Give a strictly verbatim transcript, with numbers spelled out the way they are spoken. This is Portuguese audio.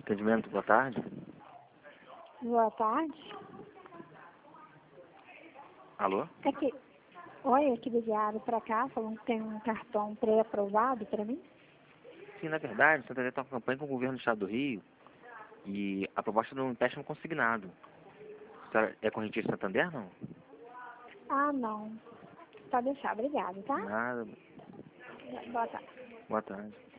Atendimento, boa tarde. Boa tarde. Alô? É que, oi, aqui ligaram para cá, falando que tem um cartão pré-aprovado para mim. Sim, na verdade, o Santander está com campanha com o governo do Estado do Rio e a proposta de um empréstimo consignado. A senhora é correntista Santander, não? Ah, não. Pode deixar, obrigada, tá? Nada. Boa tarde. Boa tarde.